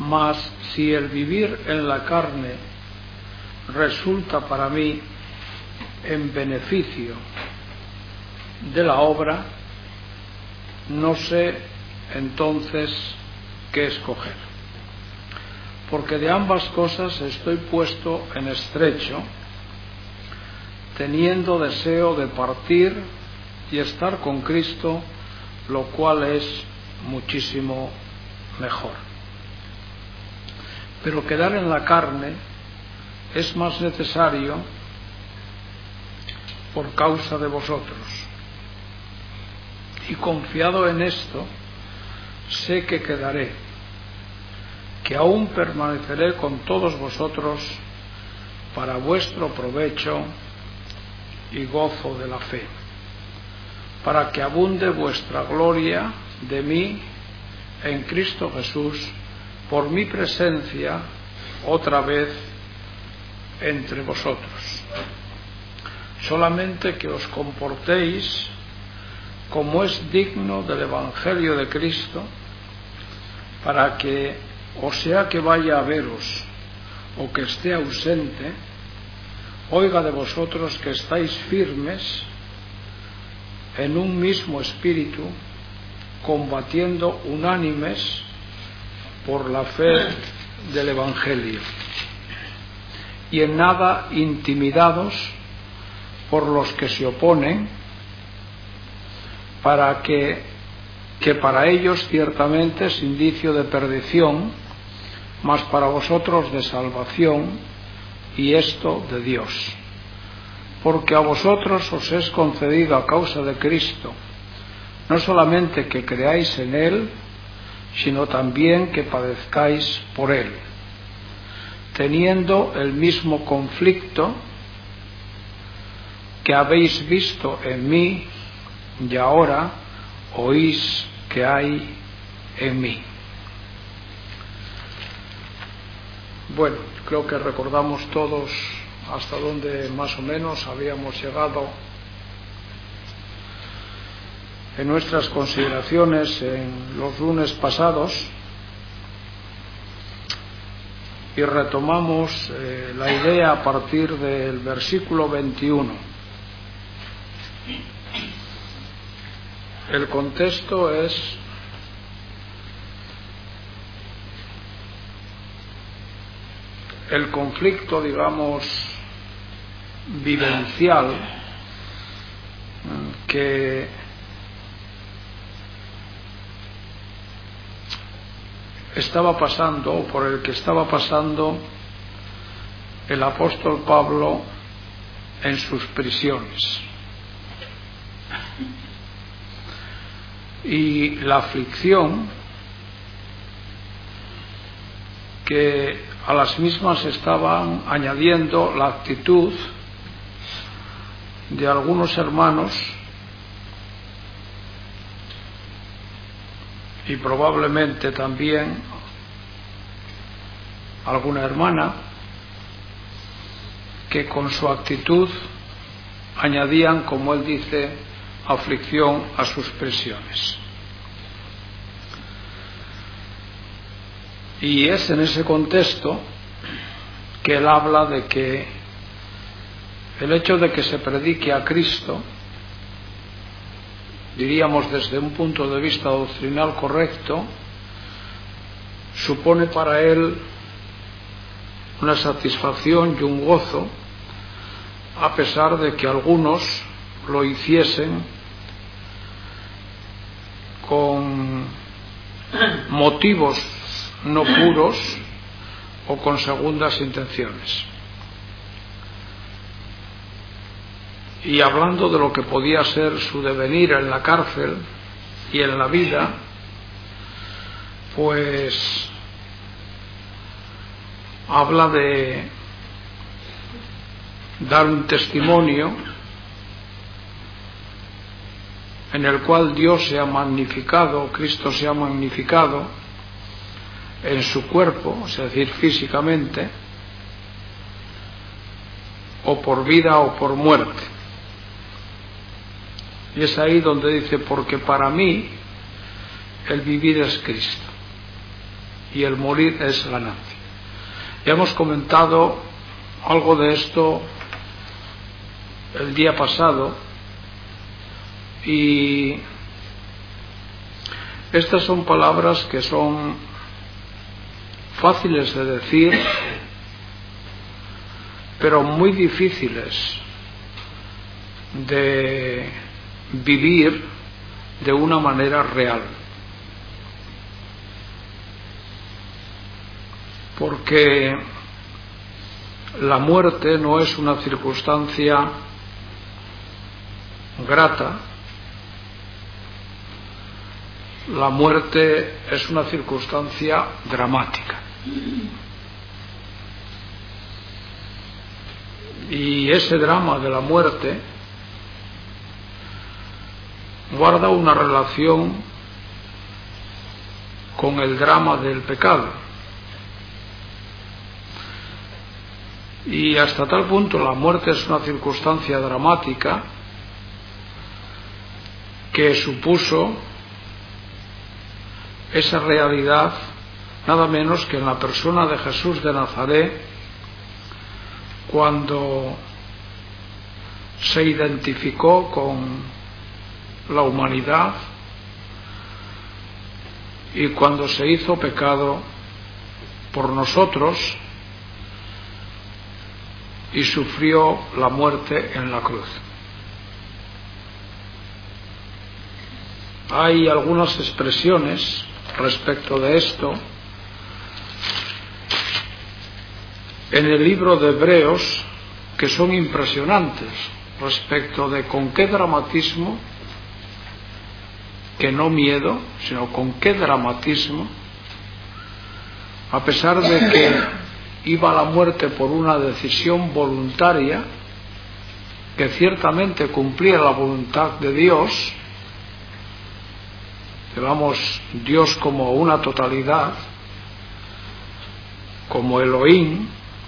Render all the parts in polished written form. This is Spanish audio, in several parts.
Mas si el vivir en la carne resulta para mí en beneficio de la obra, no sé entonces qué escoger, porque de ambas cosas estoy puesto en estrecho, teniendo deseo de partir y estar con Cristo, lo cual es muchísimo mejor. Pero quedar en la carne es más necesario por causa de vosotros. Y confiado en esto, sé que quedaré, que aún permaneceré con todos vosotros para vuestro provecho y gozo de la fe, para que abunde vuestra gloria de mí en Cristo Jesús, por mi presencia otra vez entre vosotros. Solamente que os comportéis como es digno del Evangelio de Cristo, para que, o sea que vaya a veros o que esté ausente, oiga de vosotros que estáis firmes en un mismo espíritu, combatiendo unánimes por la fe del Evangelio, y en nada intimidados por los que se oponen, para que para ellos ciertamente es indicio de perdición, mas para vosotros de salvación, y esto de Dios. Porque a vosotros os es concedido a causa de Cristo, no solamente que creáis en Él, sino también que padezcáis por Él, teniendo el mismo conflicto que habéis visto en mí y ahora oís que hay en mí. Bueno, creo que recordamos todos hasta donde más o menos habíamos llegado en nuestras consideraciones en los lunes pasados, y retomamos la idea a partir del versículo 21. El contexto es el conflicto, digamos, vivencial que estaba pasando, o por el que estaba pasando el apóstol Pablo en sus prisiones, y la aflicción que a las mismas estaban añadiendo la actitud de algunos hermanos y probablemente también alguna hermana, que con su actitud añadían, como él dice, aflicción a sus prisiones. Y es en ese contexto que él habla de que el hecho de que se predique a Cristo, diríamos desde un punto de vista doctrinal correcto, supone para él una satisfacción y un gozo, a pesar de que algunos lo hiciesen con motivos no puros o con segundas intenciones. Y hablando de lo que podía ser su devenir en la cárcel y en la vida, pues habla de dar un testimonio en el cual Dios se ha magnificado, Cristo se ha magnificado en su cuerpo, es decir, físicamente, o por vida o por muerte. Y es ahí donde dice: porque para mí el vivir es Cristo. y el morir es ganancia. Ya hemos comentado algo de esto el día pasado, y estas son palabras que son fáciles de decir, pero muy difíciles de vivir de una manera real, porque la muerte no es una circunstancia grata, la muerte es una circunstancia dramática. Y ese drama de la muerte guarda una relación con el drama del pecado. Y hasta tal punto la muerte es una circunstancia dramática que supuso esa realidad nada menos que en la persona de Jesús de Nazaret, cuando se identificó con la humanidad y cuando se hizo pecado por nosotros y sufrió la muerte en la cruz. Hay algunas expresiones respecto de esto en el libro de Hebreos que son impresionantes respecto de con qué dramatismo, que no miedo, sino con qué dramatismo, a pesar de que iba a la muerte por una decisión voluntaria que ciertamente cumplía la voluntad de Dios, llevamos Dios como una totalidad, como Elohim,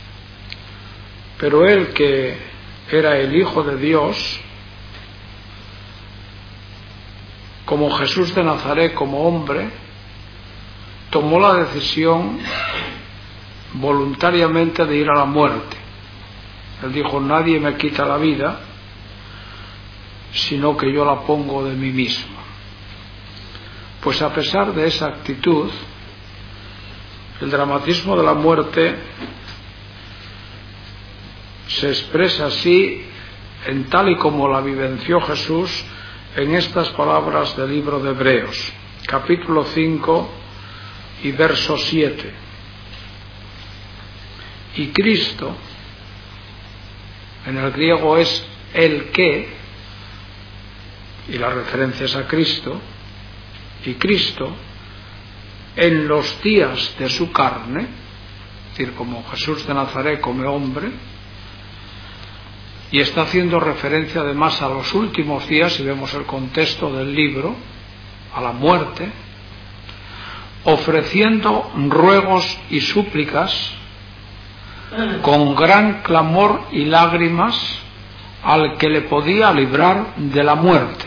pero él, que era el Hijo de Dios, como Jesús de Nazaret, como hombre, tomó la decisión voluntariamente de ir a la muerte. Él dijo: nadie me quita la vida, sino que yo la pongo de mí mismo. Pues a pesar de esa actitud, el dramatismo de la muerte se expresa así, en tal y como la vivenció Jesús, en estas palabras del libro de Hebreos, capítulo 5 y verso 7. Y Cristo, en el griego es el que, y la referencia es a Cristo, y Cristo, en los días de su carne, es decir, como Jesús de Nazaret como hombre, y está haciendo referencia además a los últimos días, si vemos el contexto del libro, a la muerte, ofreciendo ruegos y súplicas con gran clamor y lágrimas al que le podía librar de la muerte.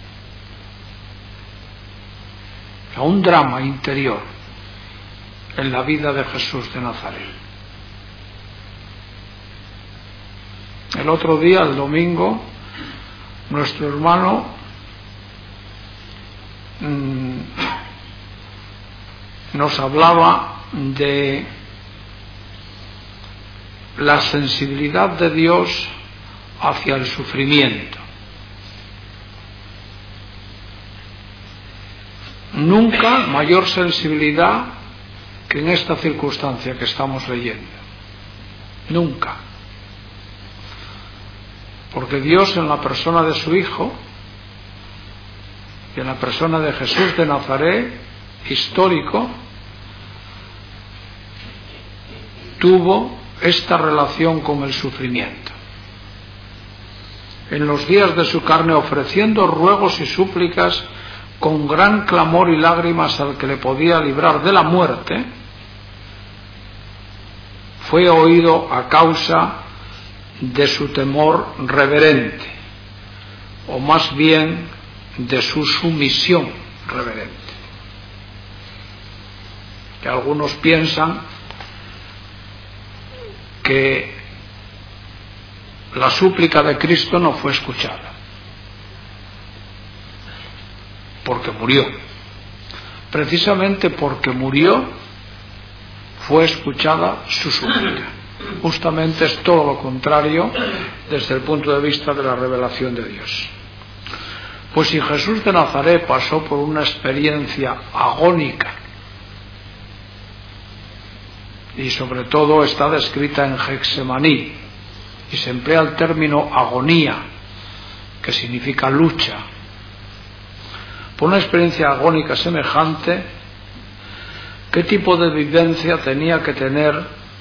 A un drama interior en la vida de Jesús de Nazaret. El otro día, el domingo, nuestro hermano nos hablaba de la sensibilidad de Dios hacia el sufrimiento. Nunca mayor sensibilidad que en esta circunstancia que estamos leyendo. Nunca. Porque Dios, en la persona de su Hijo y en la persona de Jesús de Nazaret, histórico, tuvo esta relación con el sufrimiento. En los días de su carne, ofreciendo ruegos y súplicas con gran clamor y lágrimas al que le podía librar de la muerte, fue oído a causa de su temor reverente, o más bien de su sumisión reverente. que algunos piensan que la súplica de Cristo no fue escuchada, porque murió. Precisamente porque murió, fue escuchada su súplica. Justamente es todo lo contrario desde el punto de vista de la revelación de Dios. Pues si Jesús de Nazaret pasó por una experiencia agónica, y sobre todo está descrita en Getsemaní, y se emplea el término agonía, que significa lucha, por una experiencia agónica semejante, ¿qué tipo de vivencia tenía que tener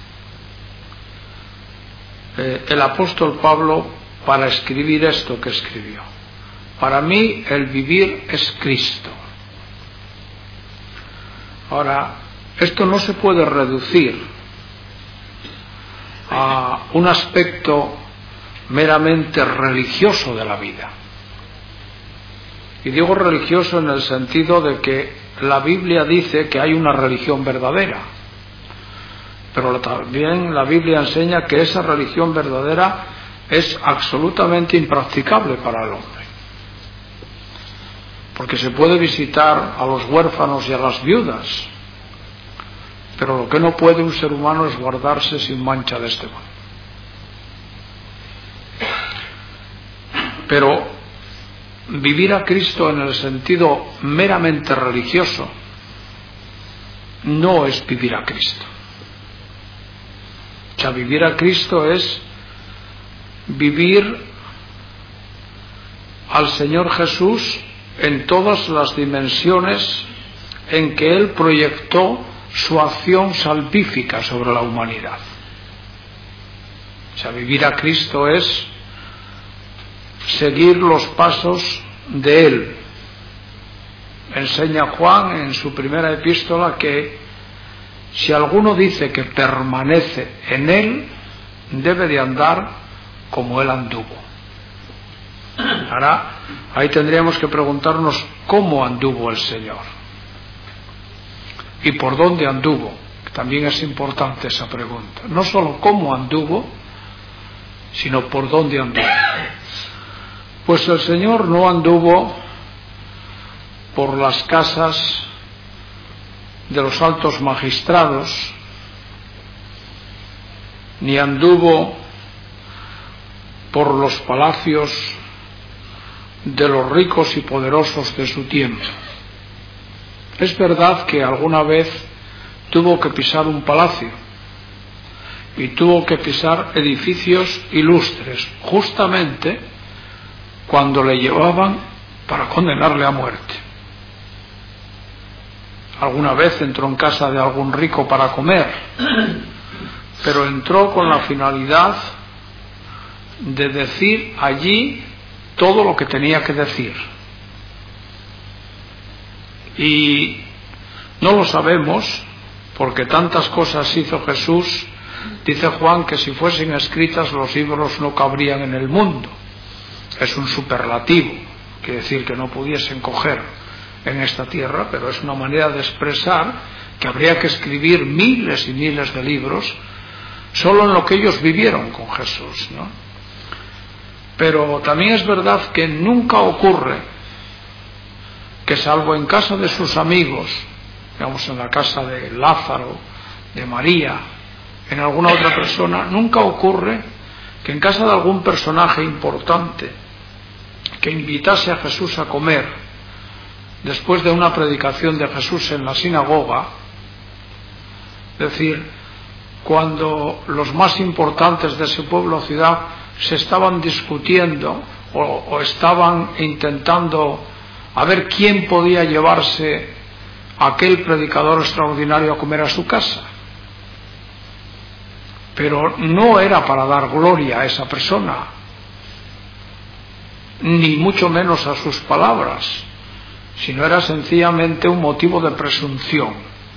el apóstol Pablo para escribir esto que escribió? Para mí el vivir es Cristo. Ahora, esto no se puede reducir a un aspecto meramente religioso de la vida. Y digo religioso en el sentido de que la Biblia dice que hay una religión verdadera, pero también la Biblia enseña que esa religión verdadera es absolutamente impracticable para el hombre, porque se puede visitar a los huérfanos y a las viudas, pero lo que no puede un ser humano es guardarse sin mancha de este mundo. Pero vivir a Cristo en el sentido meramente religioso no es vivir a Cristo. O sea, vivir a Cristo es vivir al Señor Jesús en todas las dimensiones en que Él proyectó su acción salvífica sobre la humanidad. O sea, vivir a Cristo es seguir los pasos de Él. Enseña Juan en su primera epístola que si alguno dice que permanece en Él, debe de andar como Él anduvo. Ahora, ahí tendríamos que preguntarnos cómo anduvo el Señor y por dónde anduvo. También es importante esa pregunta. No solo cómo anduvo, sino por dónde anduvo. Pues el Señor no anduvo por las casas de los altos magistrados, ni anduvo por los palacios de los ricos y poderosos de su tiempo. Es verdad que alguna vez tuvo que pisar un palacio y tuvo que pisar edificios ilustres, justamente cuando le llevaban para condenarle a muerte. Alguna vez entró en casa de algún rico para comer, pero entró con la finalidad de decir allí todo lo que tenía que decir. Y no lo sabemos, porque tantas cosas hizo Jesús. Dice Juan que si fuesen escritas los libros no cabrían en el mundo. Es un superlativo, quiere decir que no pudiesen coger en esta tierra, pero es una manera de expresar que habría que escribir miles y miles de libros solo en lo que ellos vivieron con Jesús, ¿no? Pero también es verdad que nunca ocurre que, salvo en casa de sus amigos, digamos en la casa de Lázaro, de María, en alguna otra persona, nunca ocurre que en casa de algún personaje importante que invitase a Jesús a comer después de una predicación de Jesús en la sinagoga, es decir, cuando los más importantes de ese pueblo o ciudad se estaban discutiendo o estaban intentando a ver quién podía llevarse a aquel predicador extraordinario a comer a su casa. Pero no era para dar gloria a esa persona, ni mucho menos a sus palabras, sino era sencillamente un motivo de presunción.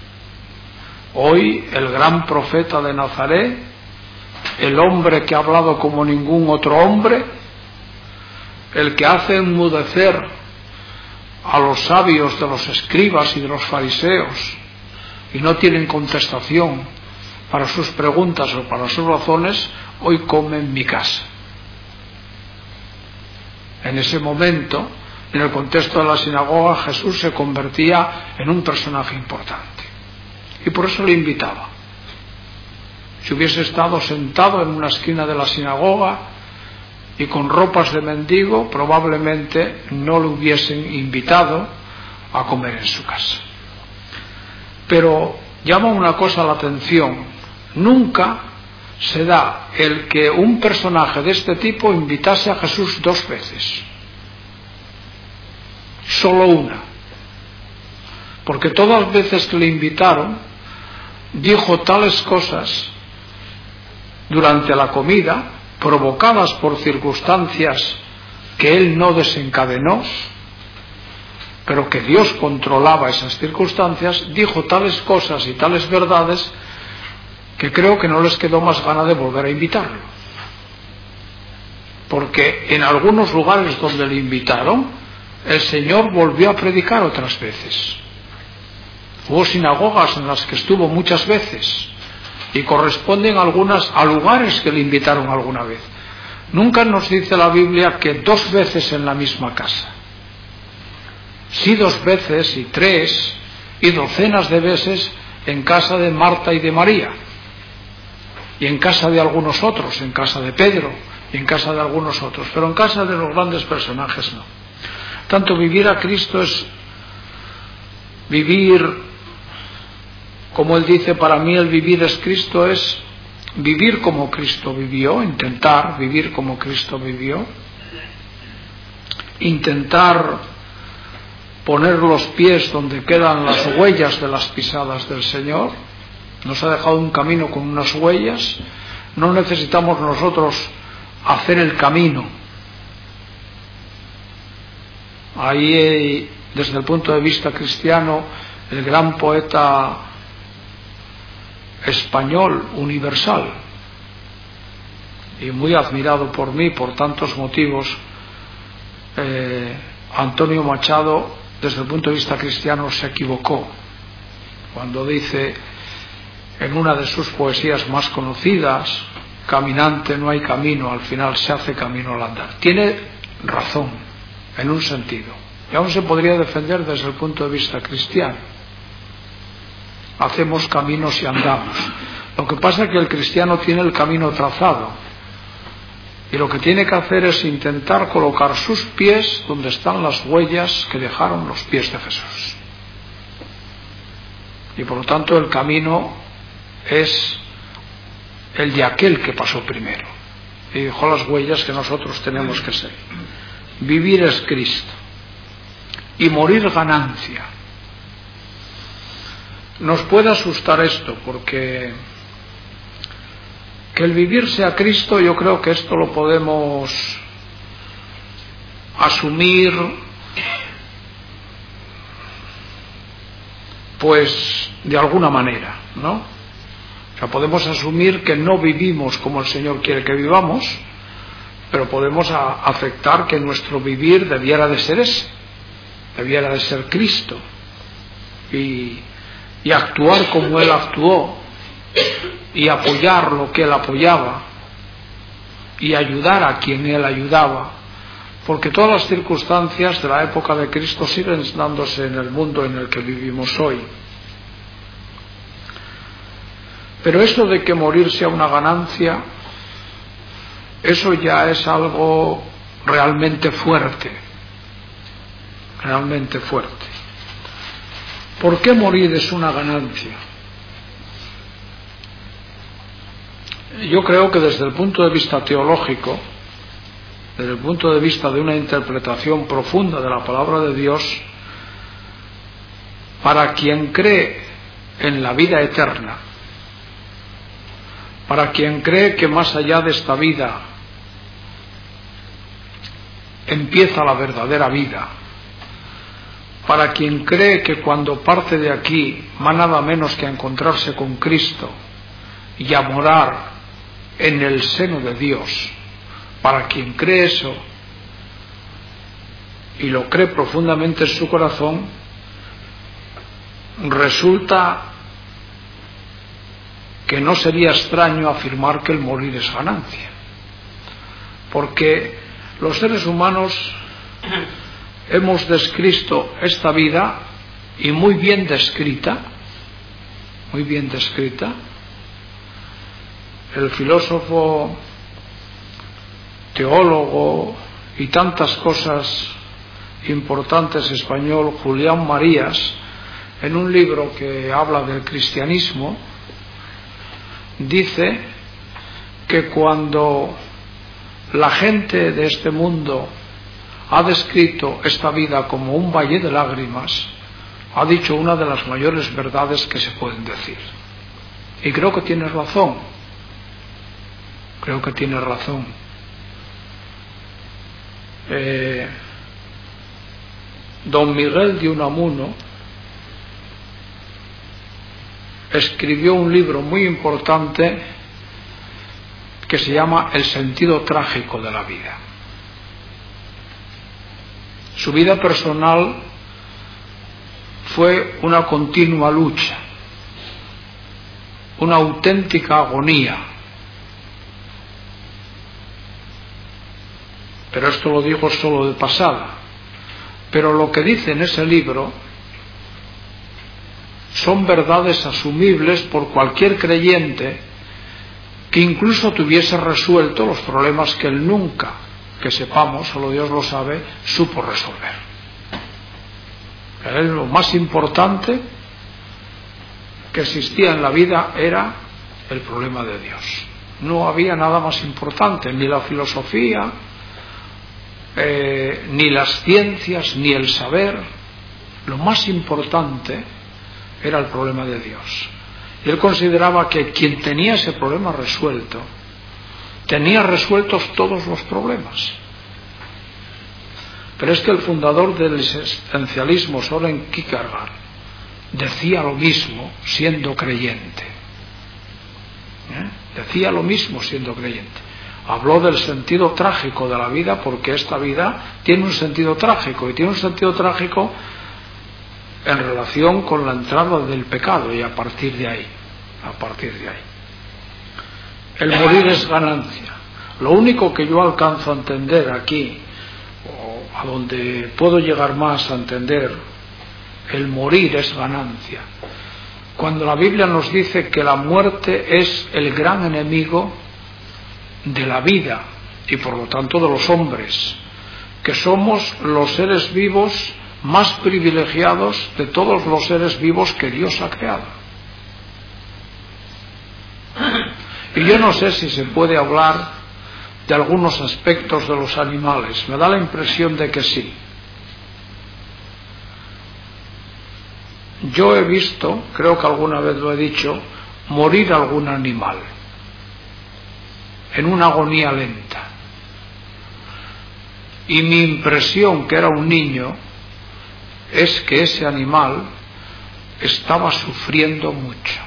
Hoy el gran profeta de Nazaret, el hombre que ha hablado como ningún otro hombre, el que hace enmudecer a los sabios de los escribas y de los fariseos, y no tienen contestación para sus preguntas o para sus razones, hoy come en mi casa. En ese momento, en el contexto de la sinagoga, Jesús se convertía en un personaje importante y por eso le invitaba. Si hubiese estado sentado en una esquina de la sinagoga y con ropas de mendigo, probablemente no le hubiesen invitado a comer en su casa. Pero llama una cosa la atención: nunca se da el que un personaje de este tipo invitase a Jesús 2 veces, solo una, porque todas las veces que le invitaron dijo tales cosas durante la comida, provocadas por circunstancias que él no desencadenó, pero que Dios controlaba esas circunstancias. Dijo tales cosas y tales verdades que creo que no les quedó más gana de volver a invitarlo, porque en algunos lugares donde le invitaron, el Señor volvió a predicar otras veces. Hubo sinagogas en las que estuvo muchas veces y corresponden algunas a lugares que le invitaron alguna vez. Nunca nos dice la Biblia que 2 veces en la misma casa. Sí, 2 veces y 3 y docenas de veces en casa de Marta y de María, y en casa de algunos otros, en casa de Pedro y en casa de algunos otros, pero en casa de los grandes personajes no. Tanto vivir a Cristo es vivir, como él dice, para mí el vivir es Cristo, es vivir como Cristo vivió, intentar vivir como Cristo vivió, intentar poner los pies donde quedan las huellas de las pisadas del Señor. Nos ha dejado un camino con unas huellas, no necesitamos nosotros hacer el camino. Ahí, desde el punto de vista cristiano, el gran poeta español universal y muy admirado por mí por tantos motivos, Antonio Machado, desde el punto de vista cristiano, se equivocó cuando dice en una de sus poesías más conocidas: caminante no hay camino, al final se hace camino al andar. Tiene razón en un sentido, y aún se podría defender desde el punto de vista cristiano. Hacemos caminos y andamos. Lo que pasa es que el cristiano tiene el camino trazado, y lo que tiene que hacer es intentar colocar sus pies donde están las huellas que dejaron los pies de Jesús. Y por lo tanto el camino es el de aquel que pasó primero y dejó las huellas que nosotros tenemos que seguir. Vivir es Cristo y morir ganancia. Nos puede asustar esto, porque que el vivir sea Cristo, yo creo que esto lo podemos asumir pues de alguna manera, ¿no? O sea, podemos asumir que no vivimos como el Señor quiere que vivamos, pero podemos aceptar que nuestro vivir debiera de ser ese, debiera de ser Cristo, y actuar como Él actuó, y apoyar lo que Él apoyaba, y ayudar a quien Él ayudaba, porque todas las circunstancias de la época de Cristo siguen dándose en el mundo en el que vivimos hoy. Pero eso de que morir sea una ganancia, eso ya es algo realmente fuerte, realmente fuerte. ¿Por qué morir es una ganancia? Yo creo que desde el punto de vista teológico, desde el punto de vista de una interpretación profunda de la palabra de Dios, para quien cree en la vida eterna, para quien cree que más allá de esta vida empieza la verdadera vida, para quien cree que cuando parte de aquí va nada menos que a encontrarse con Cristo y a morar en el seno de Dios, para quien cree eso y lo cree profundamente en su corazón, resulta que no sería extraño afirmar que el morir es ganancia, porque los seres humanos hemos descrito esta vida, y muy bien descrita. El filósofo, teólogo y tantas cosas importantes español Julián Marías, en un libro que habla del cristianismo, dice que cuando la gente de este mundo ha descrito esta vida como un valle de lágrimas, ha dicho una de las mayores verdades que se pueden decir. Y creo que tiene razón. Don Miguel de Unamuno escribió un libro muy importante que se llama El sentido trágico de la vida. Su vida personal fue una continua lucha, una auténtica agonía. Pero esto lo digo solo de pasada. Pero lo que dice en ese libro son verdades asumibles por cualquier creyente que incluso tuviese resuelto los problemas que él nunca, que sepamos, solo Dios lo sabe, supo resolver. Lo más importante que existía en la vida era el problema de Dios. No había nada más importante, ni la filosofía, ni las ciencias, ni el saber. Lo más importante era el problema de Dios. Y él consideraba que quien tenía ese problema resuelto tenía resueltos todos los problemas. Pero es que el fundador del existencialismo, Søren Kierkegaard, decía lo mismo siendo creyente. Decía lo mismo siendo creyente. Habló del sentido trágico de la vida, porque esta vida tiene un sentido trágico, y tiene un sentido trágico en relación con la entrada del pecado, y a partir de ahí. El morir es ganancia. Lo único que yo alcanzo a entender aquí, o a donde puedo llegar más a entender, el morir es ganancia. Cuando la Biblia nos dice que la muerte es el gran enemigo de la vida y por lo tanto de los hombres, que somos los seres vivos más privilegiados de todos los seres vivos que Dios ha creado. Y yo no sé si se puede hablar de algunos aspectos de los animales. Me da la impresión de que sí. Yo he visto, creo que alguna vez lo he dicho, morir algún animal en una agonía lenta. Y mi impresión, que era un niño, es que ese animal estaba sufriendo mucho.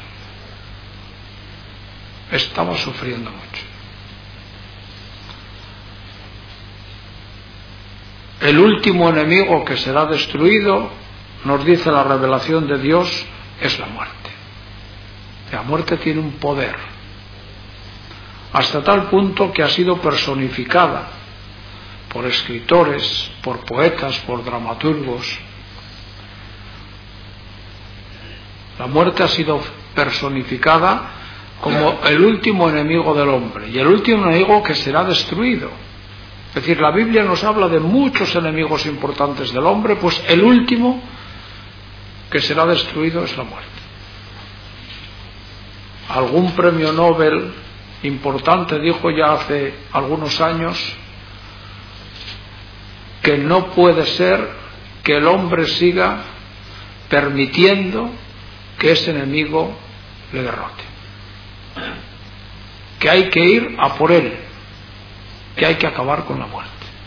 El último enemigo que será destruido, nos dice la revelación de Dios, es la muerte. La muerte tiene un poder, hasta tal punto que ha sido personificada por escritores, por poetas, por dramaturgos. La muerte ha sido personificada como el último enemigo del hombre, y el último enemigo que será destruido. Es decir, la Biblia nos habla de muchos enemigos importantes del hombre, pues el último que será destruido es la muerte. Algún premio Nobel importante dijo ya hace algunos años que no puede ser que el hombre siga permitiendo que ese enemigo le derrote, que hay que ir a por él, que hay que acabar con la muerte,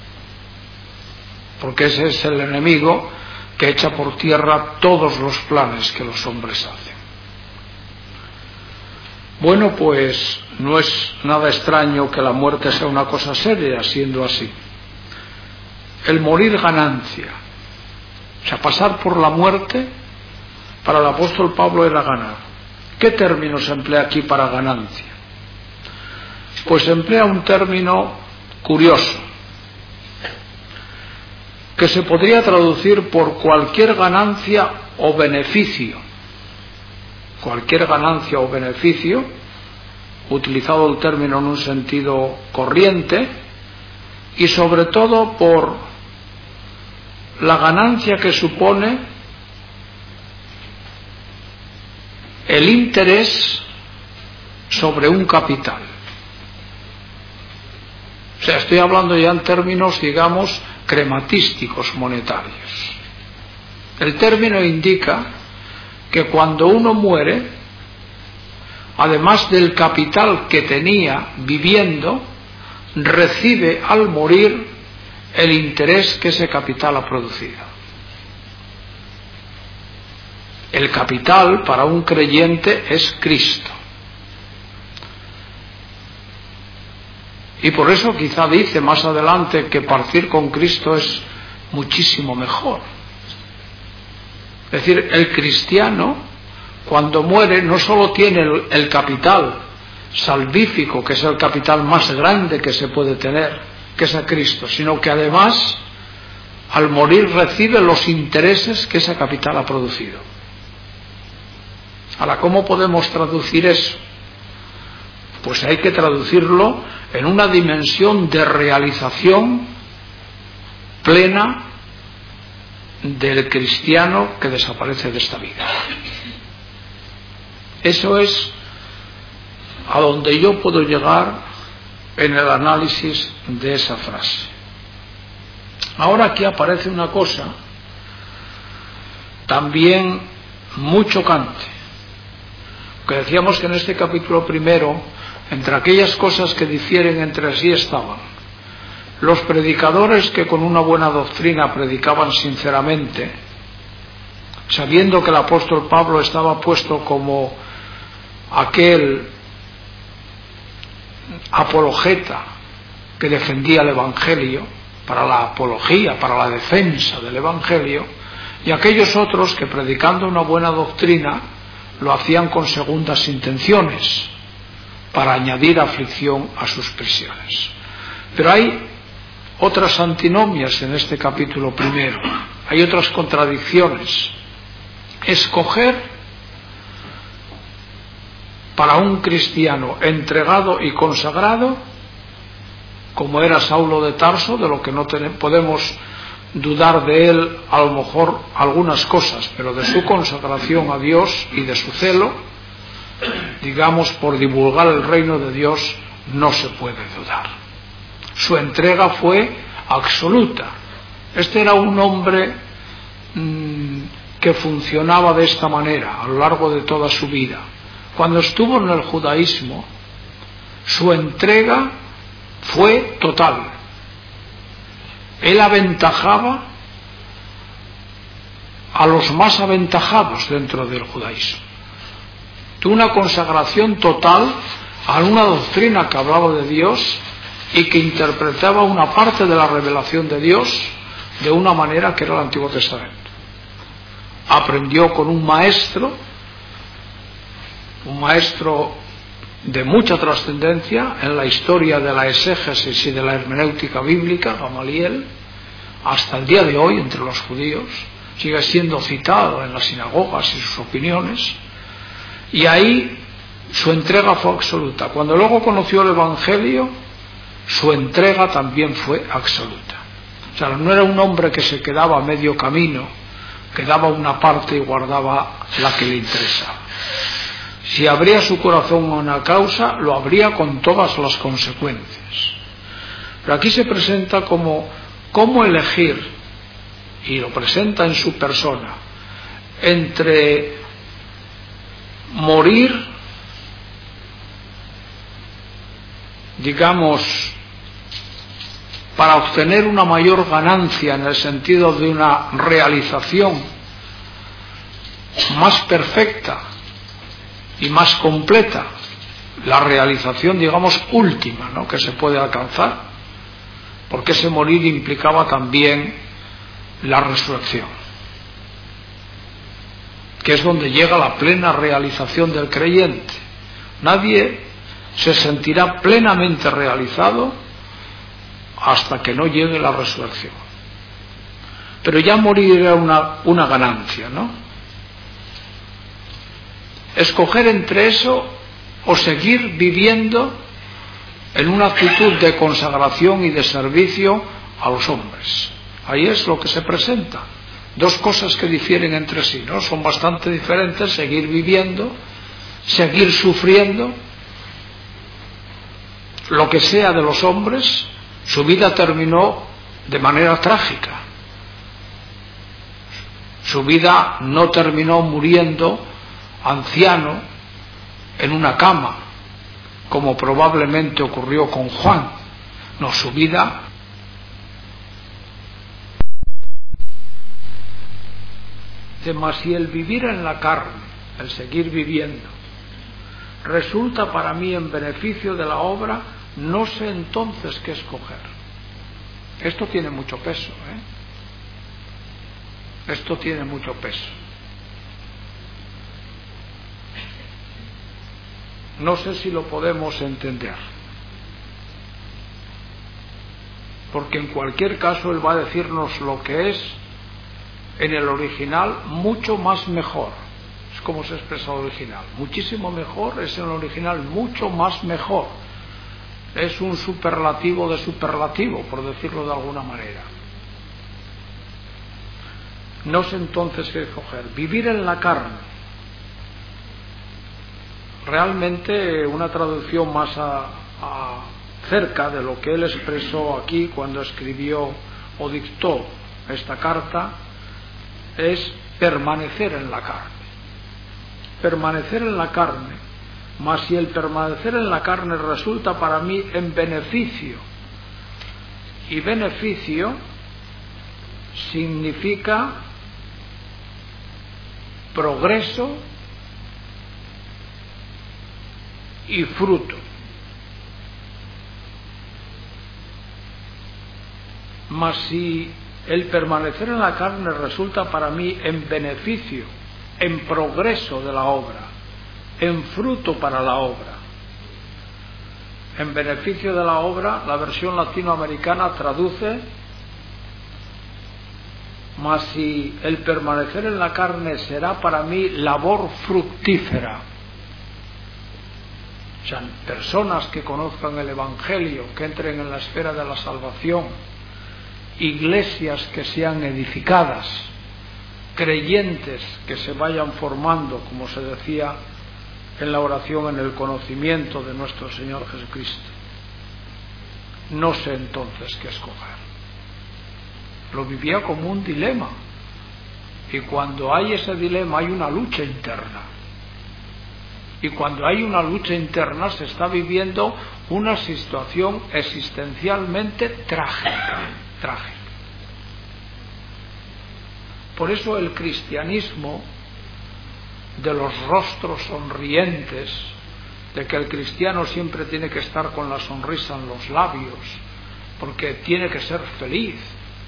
porque ese es el enemigo que echa por tierra todos los planes que los hombres hacen. Bueno, pues no es nada extraño que la muerte sea una cosa seria, siendo así. El morir ganancia, o sea, pasar por la muerte, para el apóstol Pablo era ganar. ¿Qué término se emplea aquí para ganancia? Pues se emplea un término curioso, que se podría traducir por cualquier ganancia o beneficio. Cualquier ganancia o beneficio, utilizado el término en un sentido corriente, y sobre todo por la ganancia que supone el interés sobre un capital. O sea, estoy hablando ya en términos, digamos, crematísticos monetarios. El término indica que cuando uno muere, además del capital que tenía viviendo, recibe al morir el interés que ese capital ha producido. El capital para un creyente es Cristo. Y por eso quizá dice más adelante que partir con Cristo es muchísimo mejor. Es decir, el cristiano, cuando muere, no solo tiene el capital salvífico, que es el capital más grande que se puede tener, que es a Cristo, sino que además, al morir, recibe los intereses que ese capital ha producido. Ahora, ¿cómo podemos traducir eso? Pues hay que traducirlo en una dimensión de realización plena del cristiano que desaparece de esta vida. Eso es a donde yo puedo llegar en el análisis de esa frase. Ahora aquí aparece una cosa también muy chocante, que decíamos que en este capítulo primero, entre aquellas cosas que difieren entre sí estaban los predicadores que con una buena doctrina predicaban sinceramente, sabiendo que el apóstol Pablo estaba puesto como aquel apologeta que defendía el Evangelio, para la apología, para la defensa del Evangelio, y aquellos otros que predicando una buena doctrina lo hacían con segundas intenciones, para añadir aflicción a sus prisiones. Pero hay otras antinomias en este capítulo primero, hay otras contradicciones. Escoger para un cristiano entregado y consagrado, como era Saulo de Tarso, de lo que no podemos dudar de él, a lo mejor algunas cosas, pero de su consagración a Dios y de su celo, digamos, por divulgar el reino de Dios, no se puede dudar. Su entrega fue absoluta. Este era un hombre que funcionaba de esta manera a lo largo de toda su vida. Cuando estuvo en el judaísmo, su entrega fue total. Él aventajaba a los más aventajados dentro del judaísmo. Tuvo una consagración total a una doctrina que hablaba de Dios y que interpretaba una parte de la revelación de Dios de una manera que era el Antiguo Testamento. Aprendió con un maestro de mucha trascendencia en la historia de la exégesis y de la hermenéutica bíblica, Gamaliel, hasta el día de hoy entre los judíos, sigue siendo citado en las sinagogas y sus opiniones, y ahí su entrega fue absoluta. Cuando luego conoció el Evangelio, su entrega también fue absoluta. O sea, no era un hombre que se quedaba a medio camino, que daba una parte y guardaba la que le interesaba. Si abría su corazón a una causa, lo abría con todas las consecuencias. Pero aquí se presenta como cómo elegir, y lo presenta en su persona, entre morir, digamos, para obtener una mayor ganancia en el sentido de una realización más perfecta y más completa, la realización, digamos, última, ¿no?, que se puede alcanzar, porque ese morir implicaba también la resurrección. que es donde llega la plena realización del creyente. Nadie se sentirá plenamente realizado hasta que no llegue la resurrección. Pero ya morir era una ganancia, ¿no? Escoger entre eso o seguir viviendo en una actitud de consagración y de servicio a los hombres. Ahí es lo que se presenta. Dos cosas que difieren entre sí, ¿no? Son bastante diferentes: seguir viviendo, seguir sufriendo lo que sea de los hombres. Su vida terminó de manera trágica. Su vida no terminó muriendo anciano en una cama, como probablemente ocurrió con Juan. No, su vida mas si el vivir en la carne, el seguir viviendo, resulta para mí en beneficio de la obra, no sé entonces qué escoger. Esto tiene mucho peso, Esto tiene mucho peso. No sé si lo podemos entender, porque en cualquier caso él va a decirnos lo que es en el original mucho más mejor. Es como se expresa el original. Muchísimo mejor es en el original, mucho más mejor. Es un superlativo de superlativo, por decirlo de alguna manera. No sé entonces qué escoger. Vivir en la carne. Realmente una traducción más cerca de lo que él expresó aquí cuando escribió o dictó esta carta es permanecer en la carne. Permanecer en la carne, mas si el permanecer en la carne resulta para mí en beneficio, y beneficio significa progreso y fruto. Mas si el permanecer en la carne resulta para mí en beneficio, en progreso de la obra, en fruto para la obra. En beneficio de la obra, la versión latinoamericana traduce: mas si el permanecer en la carne será para mí labor fructífera. O sea, personas que conozcan el Evangelio, que entren en la esfera de la salvación, iglesias que sean edificadas, creyentes que se vayan formando, como se decía en la oración, en el conocimiento de nuestro Señor Jesucristo. No sé entonces qué escoger. Lo vivía como un dilema, y cuando hay ese dilema hay una lucha interna, y cuando hay una lucha interna se está viviendo una situación existencialmente trágica. Por eso el cristianismo de los rostros sonrientes, de que el cristiano siempre tiene que estar con la sonrisa en los labios, porque tiene que ser feliz,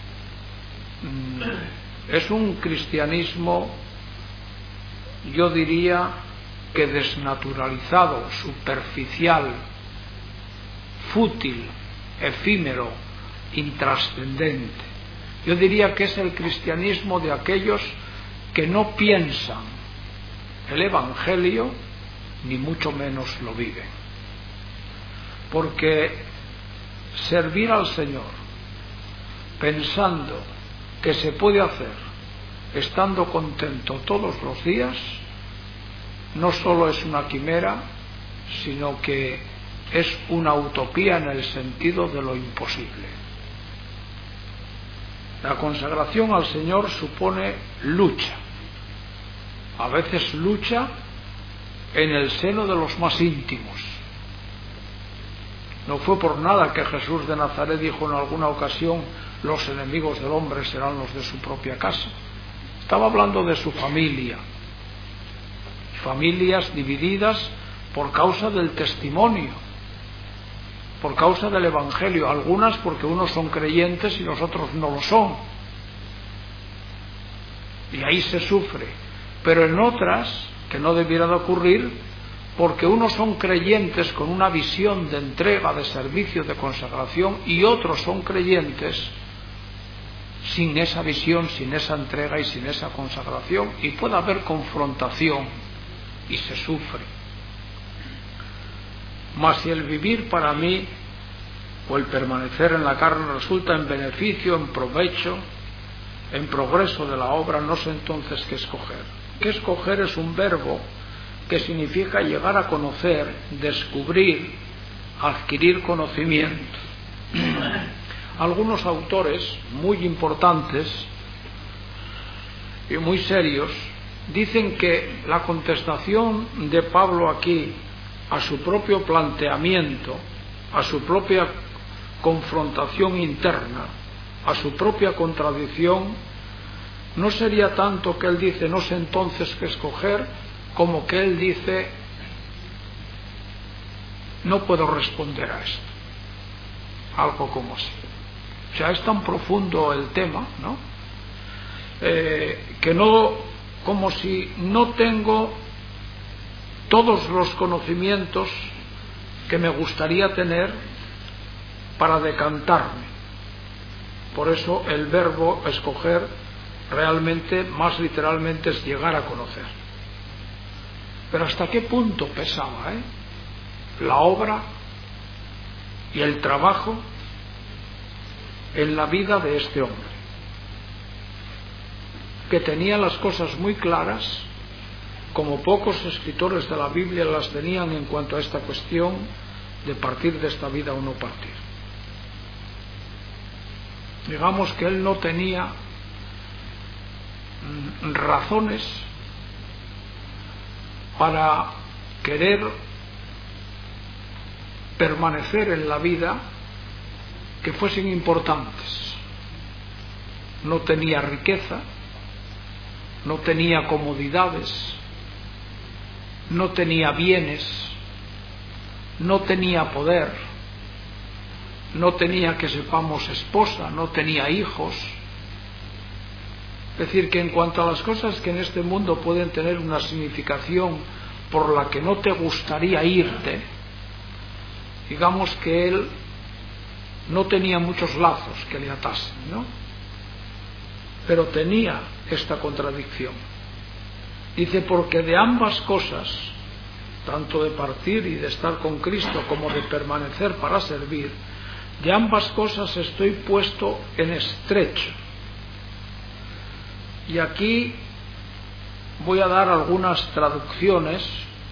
es un cristianismo, yo diría, que desnaturalizado, superficial, fútil, efímero, intrascendente. Yo diría que es el cristianismo de aquellos que no piensan el Evangelio, ni mucho menos lo viven. Porque servir al Señor pensando que se puede hacer estando contento todos los días, no solo es una quimera, sino que es una utopía en el sentido de lo imposible. La consagración al Señor supone lucha, a veces lucha en el seno de los más íntimos. No fue por nada que Jesús de Nazaret dijo en alguna ocasión: los enemigos del hombre serán los de su propia casa. Estaba hablando de su familia, familias divididas por causa del testimonio, por causa del Evangelio, algunas porque unos son creyentes y los otros no lo son, y ahí se sufre. pero en otras que no debiera de ocurrir, porque unos son creyentes con una visión de entrega, de servicio, de consagración, y otros son creyentes sin esa visión, sin esa entrega y sin esa consagración, y puede haber confrontación y se sufre. Mas si el vivir para mí o el permanecer en la carne resulta en beneficio, en provecho, en progreso de la obra, no sé entonces qué escoger. ¿Qué escoger? Es un verbo que significa llegar a conocer, descubrir, adquirir conocimiento. Algunos autores muy importantes y muy serios dicen que la contestación de Pablo aquí a su propio planteamiento, a su propia confrontación interna, a su propia contradicción, no sería tanto que él dice no sé entonces qué escoger, como que él dice no puedo responder a esto, algo como así. O sea, es tan profundo el tema, ¿no? Que no, como si no tengo todos los conocimientos que me gustaría tener para decantarme. Por eso el verbo escoger realmente, más literalmente, es llegar a conocer. Pero ¿hasta qué punto pesaba la obra y el trabajo en la vida de este hombre, que tenía las cosas muy claras, como pocos escritores de la Biblia las tenían en cuanto a esta cuestión de partir de esta vida o no partir? Digamos que él no tenía razones para querer permanecer en la vida que fuesen importantes. No tenía riqueza, no tenía comodidades, no tenía bienes, no tenía poder, no tenía, que sepamos, esposa, no tenía hijos. Es decir, que en cuanto a las cosas que en este mundo pueden tener una significación por la que no te gustaría irte, digamos que él no tenía muchos lazos que le atasen, ¿no? Pero tenía esta contradicción. Dice, porque de ambas cosas, tanto de partir y de estar con Cristo como de permanecer para servir, de ambas cosas estoy puesto en estrecho. Y aquí voy a dar algunas traducciones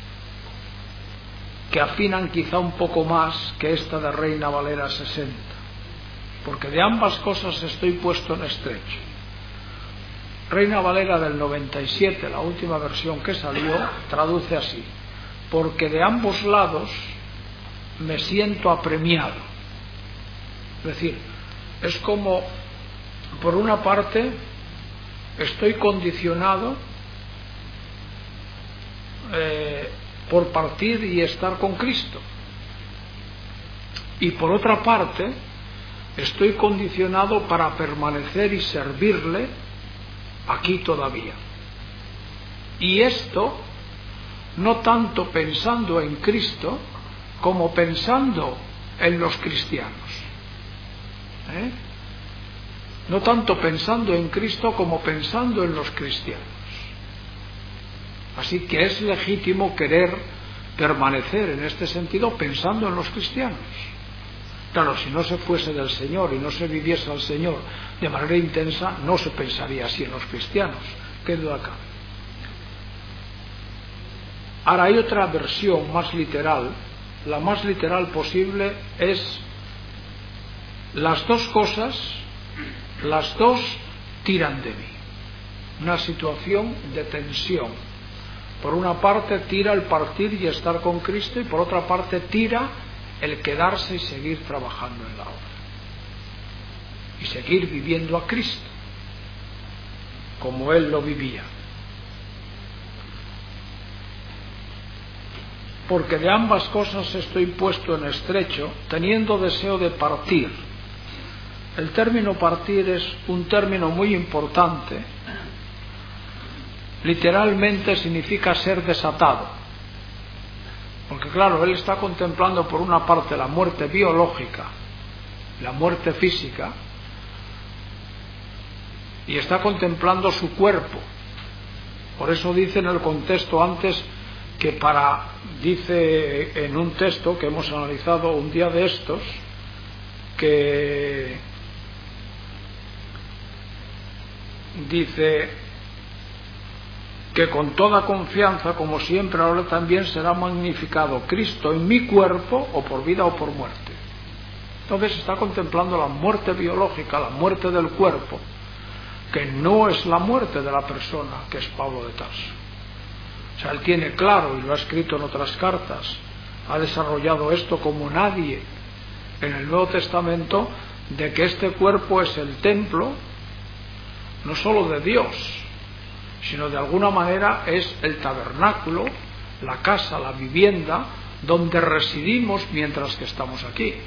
que afinan quizá un poco más que esta de Reina Valera 60, porque de ambas cosas estoy puesto en estrecho. Reina Valera del 97, la última versión que salió, traduce así: porque de ambos lados me siento apremiado. Es decir, es como, por una parte, estoy condicionado por partir y estar con Cristo, y por otra parte estoy condicionado para permanecer y servirle aquí todavía. Y esto no tanto pensando en Cristo como pensando en los cristianos, no tanto pensando en Cristo como pensando en los cristianos. Así que es legítimo querer permanecer en este sentido pensando en los cristianos. Claro, si no se fuese del Señor y no se viviese al Señor de manera intensa, no se pensaría así en los cristianos. ¿Qué duda cabe? Ahora hay otra versión más literal. La más literal posible es: las dos cosas, las dos tiran de mí. Una situación de tensión. Por una parte tira el partir y estar con Cristo, y por otra parte tira el quedarse y seguir trabajando en la obra y seguir viviendo a Cristo como Él lo vivía. Porque de ambas cosas estoy puesto en estrecho, teniendo deseo de partir. El término partir es un término muy importante literalmente significa ser desatado. Porque claro, él está contemplando por una parte la muerte biológica, la muerte física, y está contemplando su cuerpo. Por eso dice en el contexto antes que dice en un texto que hemos analizado un día de estos, que dice que con toda confianza, como siempre, ahora también será magnificado Cristo en mi cuerpo, o por vida o por muerte. Entonces está contemplando la muerte biológica, la muerte del cuerpo, que no es la muerte de la persona, que es Pablo de Tarso. O sea, él tiene claro, y lo ha escrito en otras cartas, ha desarrollado esto como nadie en el Nuevo Testamento, de que este cuerpo es el templo, no solo de Dios, sino de alguna manera es el tabernáculo, la casa, la vivienda, donde residimos mientras que estamos aquí.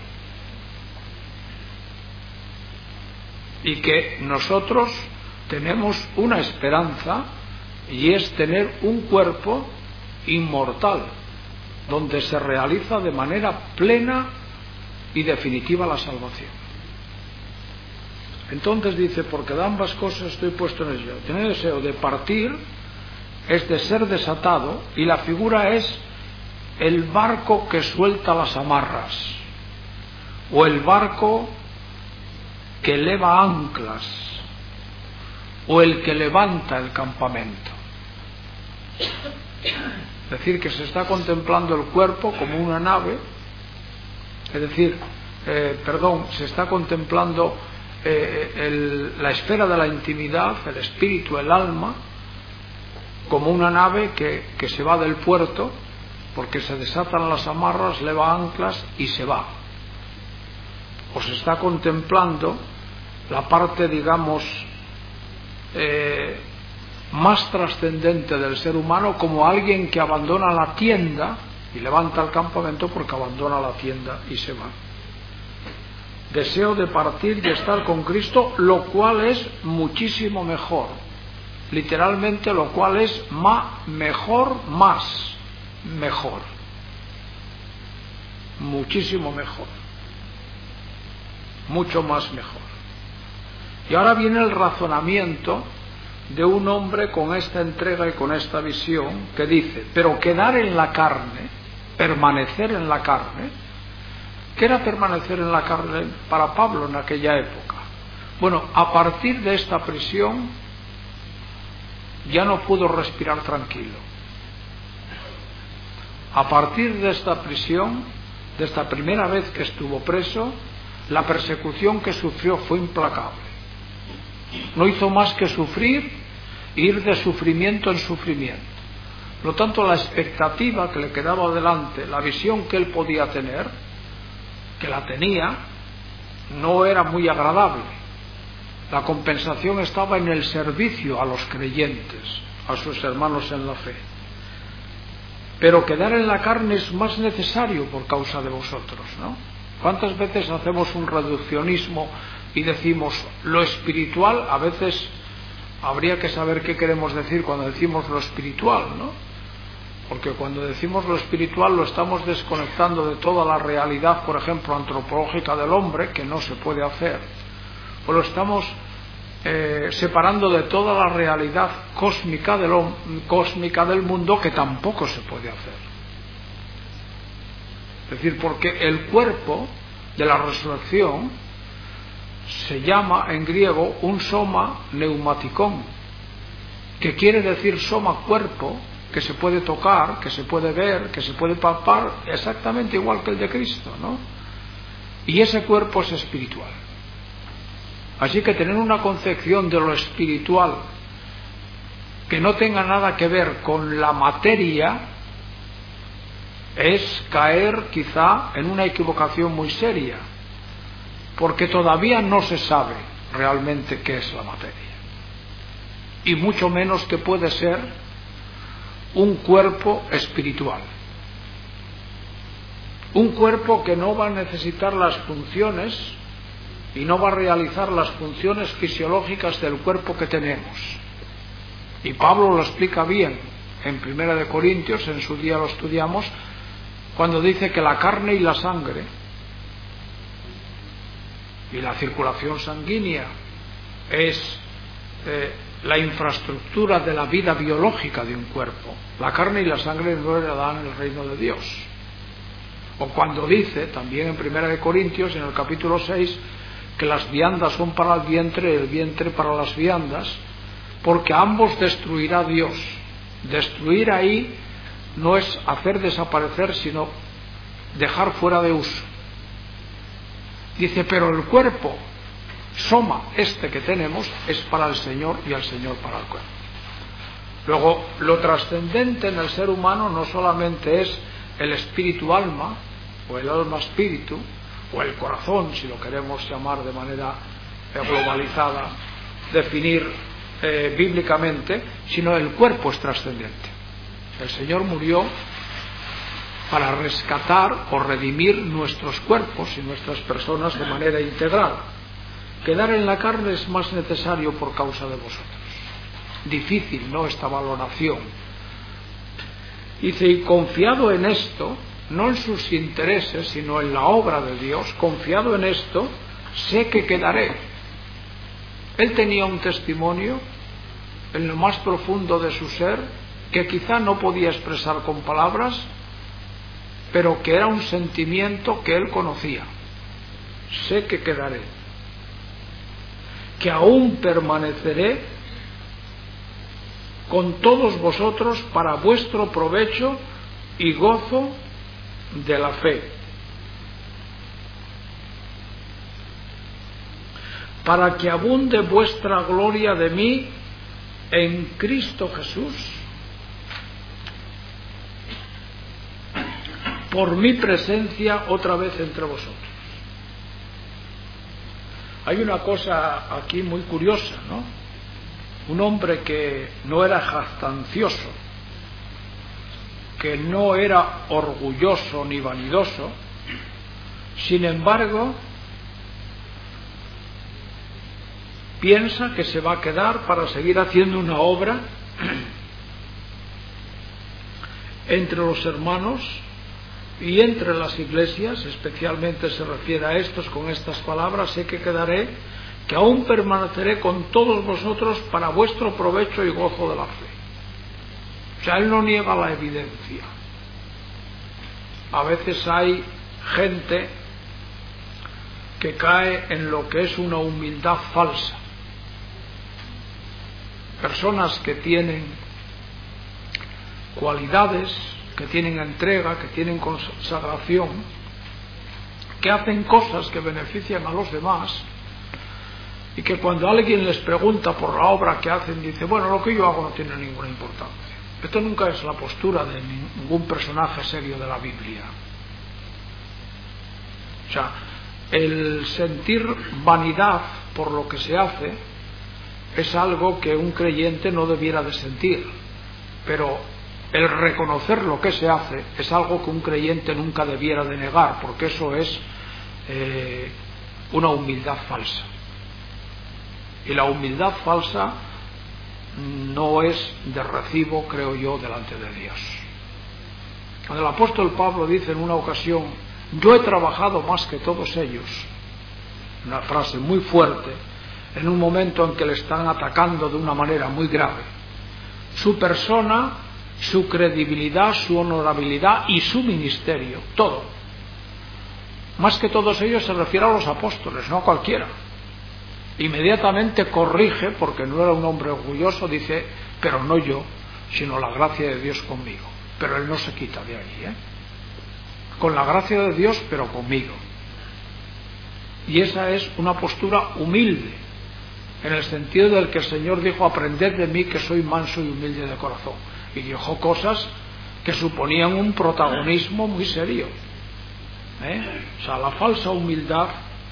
Y que nosotros tenemos una esperanza, y es tener un cuerpo inmortal, donde se realiza de manera plena y definitiva la salvación. Entonces dice, porque de ambas cosas estoy puesto en ello. Tener deseo de partir es de ser desatado, y la figura es el barco que suelta las amarras, o el barco que eleva anclas, o el que levanta el campamento. Es decir, que se está contemplando el cuerpo como una nave, es decir, se está contemplando la esfera de la intimidad, el espíritu, el alma, como una nave que se va del puerto, porque se desatan las amarras, leva anclas y se va. O se está contemplando la parte, digamos, más trascendente del ser humano, como alguien que abandona la tienda y levanta el campamento porque abandona la tienda y se va. Deseo de partir y estar con Cristo, lo cual es muchísimo mejor. Literalmente, lo cual es mejor, muchísimo mejor, mucho más mejor. Y ahora viene el razonamiento de un hombre con esta entrega y con esta visión, que dice, pero quedar en la carne, permanecer en la carne. ¿Qué era permanecer en la carne para Pablo en aquella época? Bueno, a partir de esta prisión ya no pudo respirar tranquilo. A partir de esta prisión, de esta primera vez que estuvo preso, la persecución que sufrió fue implacable. No hizo más que sufrir, ir de sufrimiento en sufrimiento. Por lo tanto, la expectativa que le quedaba delante, la visión que él podía tener, que la tenía, no era muy agradable. La compensación estaba en el servicio a los creyentes, a sus hermanos en la fe. Pero quedar en la carne es más necesario por causa de vosotros, ¿no? ¿Cuántas veces hacemos un reduccionismo y decimos lo espiritual? A veces habría que saber qué queremos decir cuando decimos lo espiritual, ¿no? Porque cuando decimos lo espiritual lo estamos desconectando de toda la realidad, por ejemplo, antropológica del hombre, que no se puede hacer, o lo estamos separando de toda la realidad cósmica del mundo, que tampoco se puede hacer. Es decir, porque el cuerpo de la resurrección se llama en griego un soma neumatikon, que quiere decir soma, cuerpo, que se puede tocar, que se puede ver, que se puede palpar, exactamente igual que el de Cristo, ¿no? Y ese cuerpo es espiritual. Así que tener una concepción de lo espiritual que no tenga nada que ver con la materia es caer quizá en una equivocación muy seria, porque todavía no se sabe realmente qué es la materia, y mucho menos que puede ser un cuerpo espiritual, un cuerpo que no va a necesitar las funciones y no va a realizar las funciones fisiológicas del cuerpo que tenemos, Y Pablo lo explica bien en 1 Corintios, en su día lo estudiamos, cuando dice que la carne y la sangre y la circulación sanguínea es la infraestructura de la vida biológica de un cuerpo. La carne y la sangre no heredan el reino de Dios. O cuando dice, también en 1 Corintios, en el capítulo 6, que las viandas son para el vientre y el vientre para las viandas, porque ambos destruirá Dios. Destruir ahí no es hacer desaparecer, sino dejar fuera de uso. Dice, pero el cuerpo, soma este que tenemos, es para el Señor y el Señor para el cuerpo. Luego, lo trascendente en el ser humano no solamente es el espíritu-alma, o el alma-espíritu, o el corazón, si lo queremos llamar de manera globalizada, definir bíblicamente, sino el cuerpo es trascendente. El Señor murió para rescatar o redimir nuestros cuerpos y nuestras personas de manera integral. Quedar en la carne es más necesario por causa de vosotros. Difícil, ¿no?, esta valoración. Dice, y confiado en esto, no en sus intereses, sino en la obra de Dios, confiado en esto, sé que quedaré. Él tenía un testimonio en lo más profundo de su ser que quizá no podía expresar con palabras, pero que era un sentimiento que él conocía. Sé que quedaré, que aún permaneceré con todos vosotros para vuestro provecho y gozo de la fe, para que abunde vuestra gloria de mí en Cristo Jesús, por mi presencia otra vez entre vosotros. Hay una cosa aquí muy curiosa, ¿no? Un hombre que no era jactancioso, que no era orgulloso ni vanidoso, sin embargo, piensa que se va a quedar para seguir haciendo una obra entre los hermanos y entre las iglesias, especialmente se refiere a estos con estas palabras, sé que quedaré, que aún permaneceré con todos vosotros para vuestro provecho y gozo de la fe. O sea, él no niega la evidencia. A veces hay gente que cae en lo que es una humildad falsa. Personas que tienen cualidades, que tienen entrega, que tienen consagración, que hacen cosas que benefician a los demás, y que cuando alguien les pregunta por la obra que hacen, dice, bueno, lo que yo hago no tiene ninguna importancia. Esto nunca es la postura de ningún personaje serio de la Biblia. O sea, el sentir vanidad por lo que se hace es algo que un creyente no debiera de sentir, pero el reconocer lo que se hace es algo que un creyente nunca debiera de negar, porque eso es una humildad falsa. Y la humildad falsa no es de recibo, creo yo, delante de Dios. Cuando el apóstol Pablo dice en una ocasión, yo he trabajado más que todos ellos, una frase muy fuerte, en un momento en que le están atacando de una manera muy grave, su persona, su credibilidad, su honorabilidad y su ministerio, todo. Más que todos ellos se refiere a los apóstoles, no a cualquiera. Inmediatamente corrige, porque no era un hombre orgulloso, dice, pero no yo, sino la gracia de Dios conmigo. Pero él no se quita de ahí, con la gracia de Dios, pero conmigo. Y esa es una postura humilde, en el sentido del que el Señor dijo, aprended de mí que soy manso y humilde de corazón. Y dijo cosas que suponían un protagonismo muy serio. O sea, la falsa humildad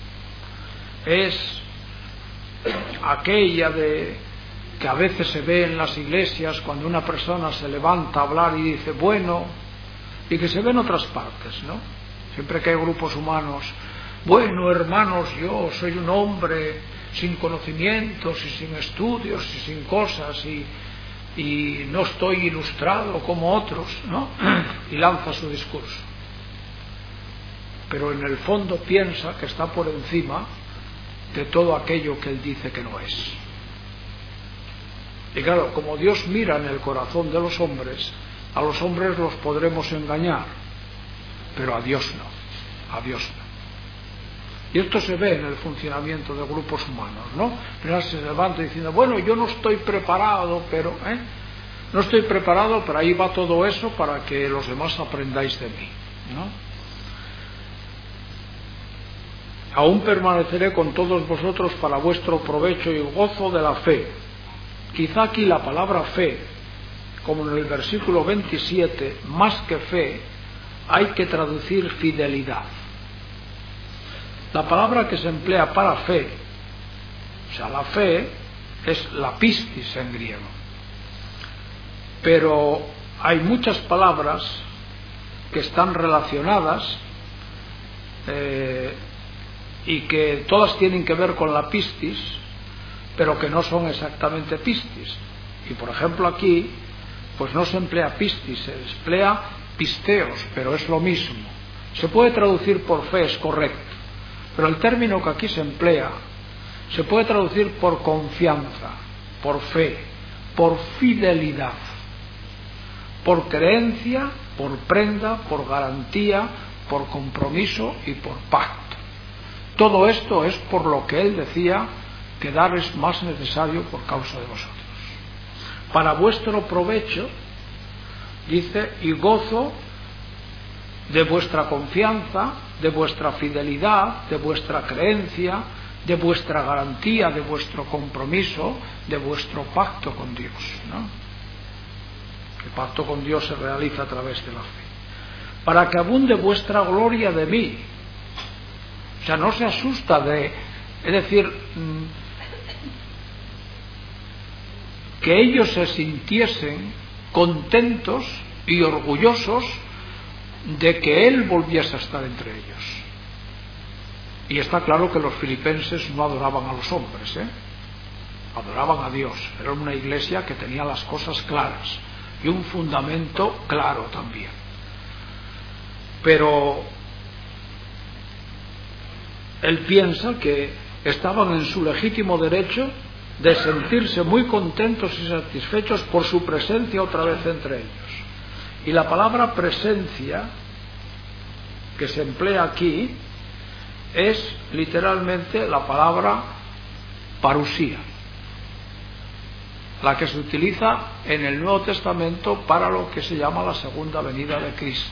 es aquella de que a veces se ve en las iglesias cuando una persona se levanta a hablar y dice bueno, y que se ve en otras partes, ¿no? Siempre que hay grupos humanos, bueno, hermanos, yo soy un hombre sin conocimientos y sin estudios y sin cosas, y y no estoy ilustrado como otros, ¿no? Y lanza su discurso. Pero en el fondo piensa que está por encima de todo aquello que él dice que no es. Y claro, como Dios mira en el corazón de los hombres, a los hombres los podremos engañar, pero a Dios no, a Dios no. Y esto se ve en el funcionamiento de grupos humanos, ¿no? Pero se levanta diciendo, bueno, yo no estoy preparado, pero no estoy preparado, pero ahí va todo eso para que los demás aprendáis de mí, ¿no? Aún permaneceré con todos vosotros para vuestro provecho y gozo de la fe. Quizá aquí la palabra fe, como en el versículo 27, más que fe, hay que traducir fidelidad. La palabra que se emplea para fe, o sea, la fe es la pistis en griego. Pero hay muchas palabras que están relacionadas y que todas tienen que ver con la pistis, pero que no son exactamente pistis. Y por ejemplo aquí, pues no se emplea pistis, se emplea pisteos, pero es lo mismo. Se puede traducir por fe, es correcto, pero el término que aquí se emplea se puede traducir por confianza, por fe, por fidelidad, por creencia, por prenda, por garantía, por compromiso y por pacto. Todo esto es por lo que él decía que dar es más necesario por causa de vosotros. Para vuestro provecho, dice, y gozo de vuestra confianza, de vuestra fidelidad, de vuestra creencia, de vuestra garantía, de vuestro compromiso, de vuestro pacto con Dios, ¿no? El pacto con Dios se realiza a través de la fe. Para que abunde vuestra gloria de mí. O sea, no se asusta es decir, que ellos se sintiesen contentos y orgullosos de que él volviese a estar entre ellos. Y está claro que los filipenses no adoraban a los hombres, adoraban a Dios. Era una iglesia que tenía las cosas claras y un fundamento claro también. Pero él piensa que estaban en su legítimo derecho de sentirse muy contentos y satisfechos por su presencia otra vez entre ellos. Y la palabra presencia que se emplea aquí es literalmente la palabra parusía, la que se utiliza en el Nuevo Testamento para lo que se llama la segunda venida de Cristo.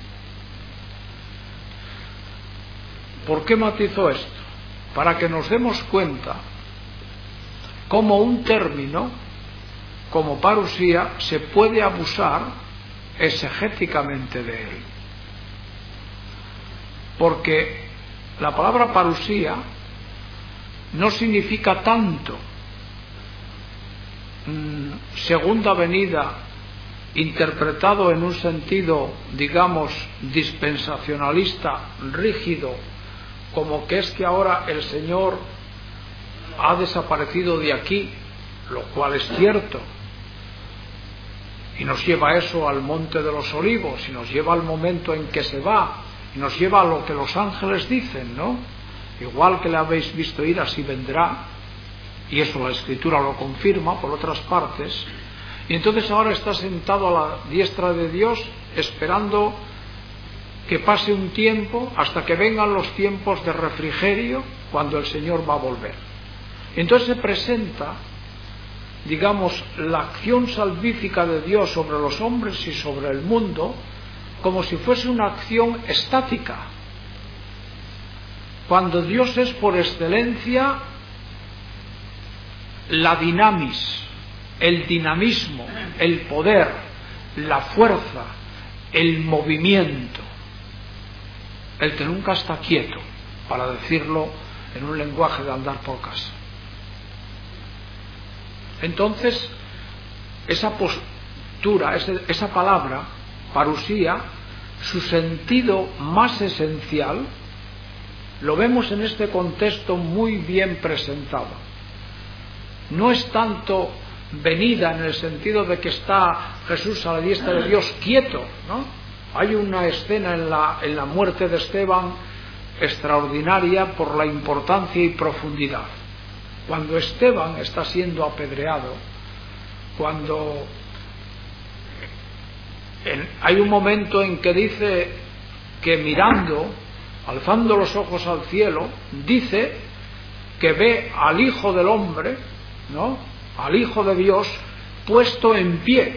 ¿Por qué matizo esto? Para que nos demos cuenta cómo un término como parusía se puede abusar exegéticamente de él. Porque la palabra parusía no significa tanto segunda venida interpretado en un sentido, digamos, dispensacionalista, rígido, como que es que ahora el Señor ha desaparecido de aquí, lo cual es cierto, y nos lleva eso al Monte de los Olivos, y nos lleva al momento en que se va, y nos lleva a lo que los ángeles dicen, ¿no? Igual que le habéis visto ir, así vendrá, y eso la Escritura lo confirma por otras partes, y entonces ahora está sentado a la diestra de Dios esperando que pase un tiempo hasta que vengan los tiempos de refrigerio cuando el Señor va a volver. Entonces se presenta, digamos, la acción salvífica de Dios sobre los hombres y sobre el mundo como si fuese una acción estática, cuando Dios es por excelencia la dinamis, el dinamismo, el poder, la fuerza, el movimiento, el que nunca está quieto, para decirlo en un lenguaje de andar por casa. Entonces, esa postura, esa palabra, parusía, su sentido más esencial, lo vemos en este contexto muy bien presentado. No es tanto venida en el sentido de que está Jesús a la diestra de Dios quieto, ¿no? Hay una escena en la muerte de Esteban extraordinaria por la importancia y profundidad. Cuando Esteban está siendo apedreado, cuando hay un momento en que dice que mirando, alzando los ojos al cielo, dice que ve al Hijo del Hombre, ¿no?, al Hijo de Dios, puesto en pie.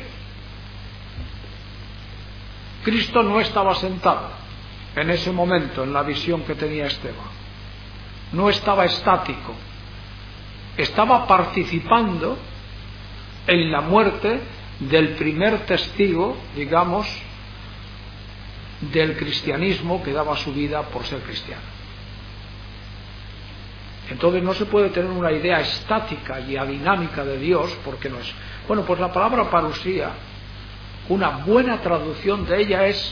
Cristo no estaba sentado en ese momento, en la visión que tenía Esteban. No estaba estático. Estaba participando en la muerte del primer testigo, digamos, del cristianismo, que daba su vida por ser cristiano. Entonces no se puede tener una idea estática y adinámica de Dios, porque no es. Bueno, pues la palabra parusía, una buena traducción de ella es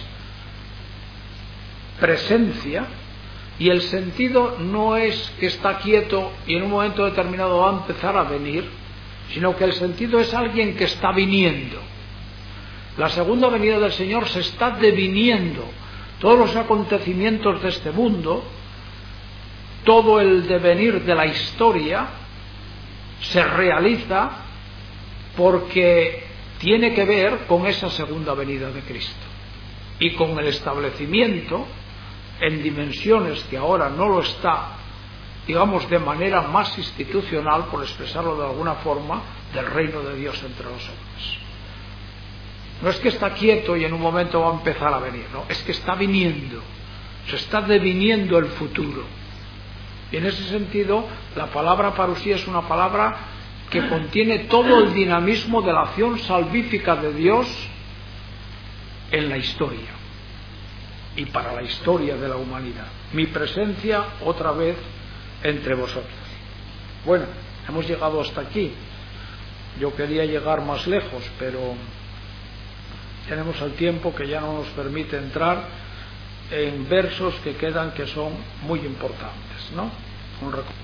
presencia, y el sentido no es que está quieto y en un momento determinado va a empezar a venir, sino que el sentido es alguien que está viniendo. La segunda venida del Señor se está deviniendo. Todos los acontecimientos de este mundo, todo el devenir de la historia se realiza porque tiene que ver con esa segunda venida de Cristo y con el establecimiento en dimensiones que ahora no lo está, digamos, de manera más institucional, por expresarlo de alguna forma, del reino de Dios entre los hombres. No es que está quieto y en un momento va a empezar a venir, no, es que está viniendo, se está deviniendo el futuro. Y en ese sentido, la palabra parusía es una palabra que contiene todo el dinamismo de la acción salvífica de Dios en la historia y para la historia de la humanidad. Mi presencia otra vez entre vosotros. Bueno, hemos llegado hasta aquí. Yo quería llegar más lejos, pero tenemos el tiempo que ya no nos permite entrar en versos que quedan, que son muy importantes, ¿no?